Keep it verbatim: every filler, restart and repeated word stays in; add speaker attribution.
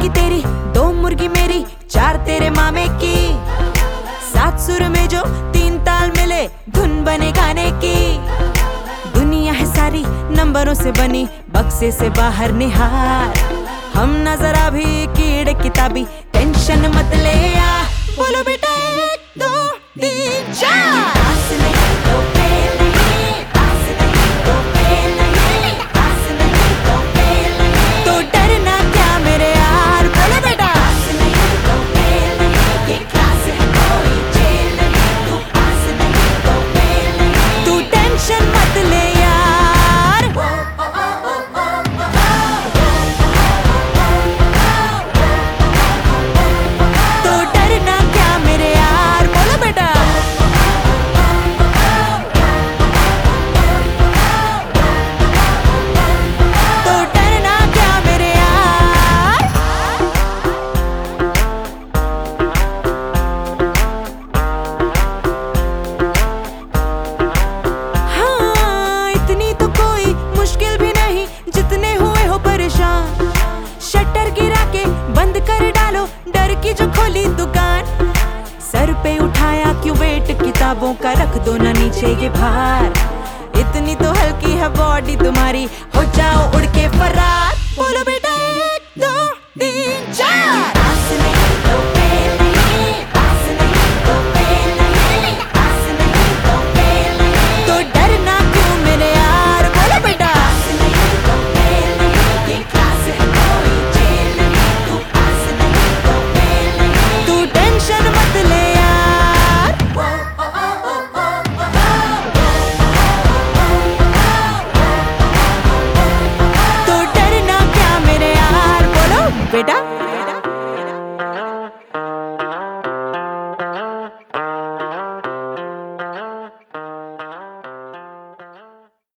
Speaker 1: मुर्गी तेरी, दो मुर्गी मेरी, चार तेरे मामे की। सात सुर में जो तीन ताल मिले, धुन बने गाने की। दुनिया है सारी नंबरों से बनी, बक्से से बाहर निहार। हम ना जरा भी कीड़े किताबी, टेंशन मत ले आ। बोलो बेटा एक दो तीन चार। आस नहीं तो फेल नहीं, आस नहीं तो फेल नहीं, आस नहीं तो फेल नहीं। तो डरना क्या मेरे यार, बोलो बेटा। आस नहीं तो फेल नहीं, ये क्लास है कोई जेल नहीं। तू आस नहीं तो फेल नहीं, तू टेंशन मत ले यार। शटर गिरा के बंद कर डालो, डर की जो खोली दुकान। सर पे उठाया क्यों वेट किताबों का, रख दो ना नीचे ये भार। इतनी तो हल्की है बॉडी तुम्हारी, हो जाओ उड़ के फरार। बोलो बेटा एक दो तीन चार।